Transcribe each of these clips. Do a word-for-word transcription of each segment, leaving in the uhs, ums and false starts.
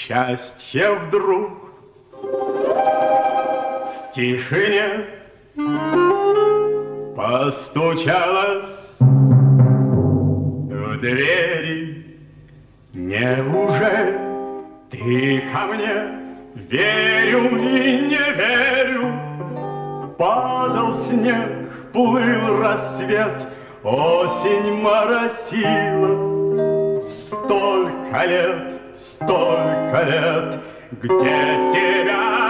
Счастье вдруг в тишине постучалось в двери. Неужели ты ко мне? Верю и не верю. Падал снег, плыл рассвет, осень моросила. Столько лет, столько лет, где тебя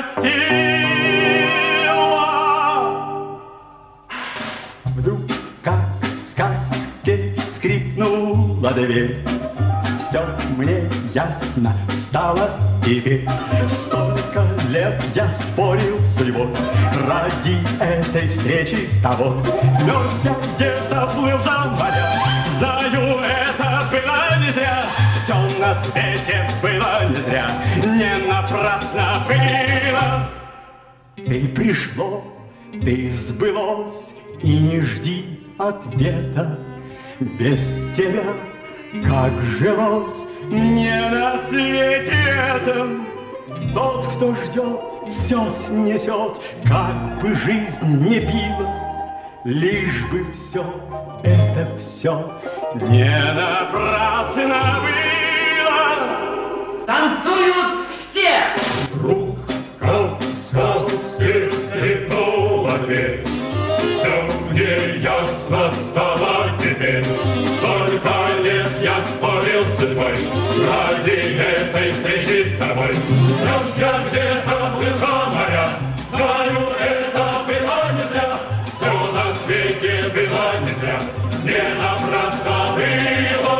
носила. Вдруг, как в сказке, скрипнула дверь. Все мне ясно стало теперь. Столько лет я спорил с судьбой ради этой встречи с тобой. Мерз я где-то, плыл за моря. Знаю, это было не зря. Все на свете было не зря. Не напрасно было. Ты пришло, ты сбылось, и не жди ответа. Без тебя как жилось мне на свете этом. Тот, кто ждет, все снесет, как бы жизнь не била. Лишь бы все, это все не напрасно было. Танцуют все! Вдруг, как в сказке, скрипнула дверь. Все мне ясно стало теперь. Столько лет я спорил с судьбой ради этой встречи с тобой. Мерз я где-то, плыл за моря. Знаю, это было не зря. Все на свете было не зря. Не напрасно было.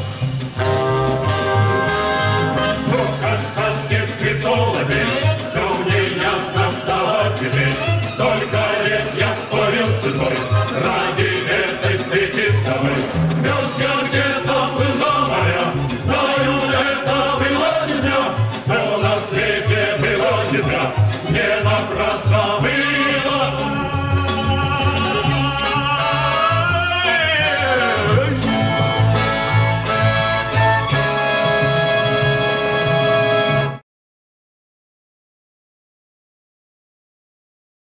Вдруг, как в сказке, скрипнула дверь. Все мне ясно стало теперь. Столько лет я спорил с судьбой ради этой встречи с тобой. Мерз я где-то, плыл за моря. Знаю, это было не зря. Все на свете было не зря.